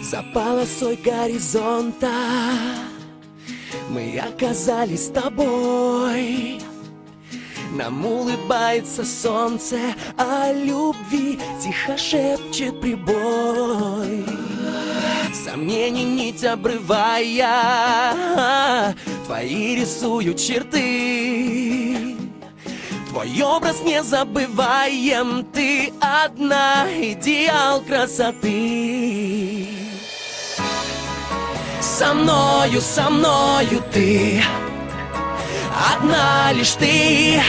За полосой горизонта мы оказались с тобой. Нам улыбается солнце, о любви тихо шепчет прибой. Сомнений нить обрывая, твои рисуют черты. Твой образ не забываем, ты одна, идеал красоты. Со мною ты, одна лишь ты.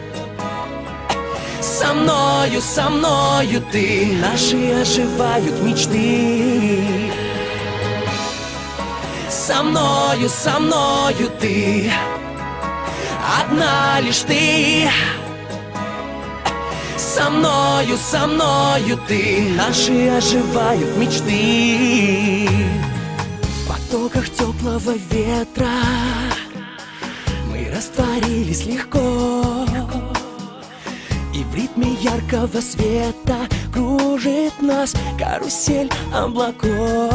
Со мною ты, наши оживают мечты. Со мною ты, одна лишь ты. Со мною ты, наши оживают мечты. В потоках теплого ветра мы растворились легко, и в ритме яркого света кружит нас карусель облаков.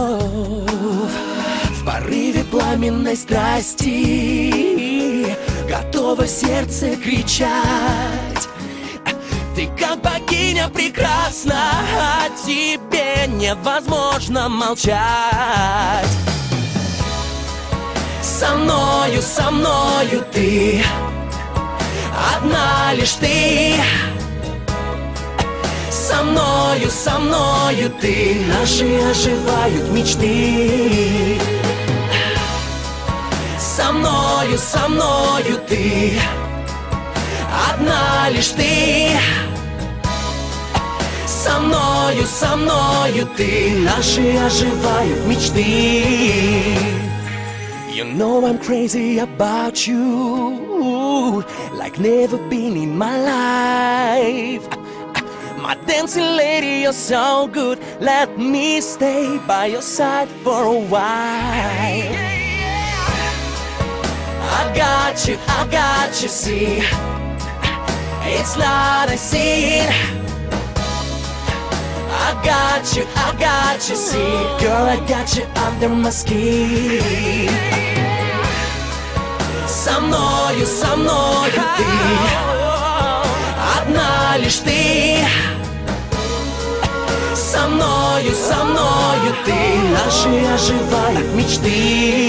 В порыве пламенной страсти готово сердце кричать. Ты как богиня прекрасна, о тебе невозможно молчать. Со мною ты, одна лишь ты. Со мною ты, наши оживают мечты. Со мною ты, одна лишь ты. Со мною ты, наши оживают мечты. You know I'm crazy about you, like never been in my life. My dancing lady, you're so good, let me stay by your side for a while. I got you, see, it's not a sin. I got you, see, girl, I got you under my skin. Со мною ты, одна лишь ты. Со мною ты, наши оживают мечты.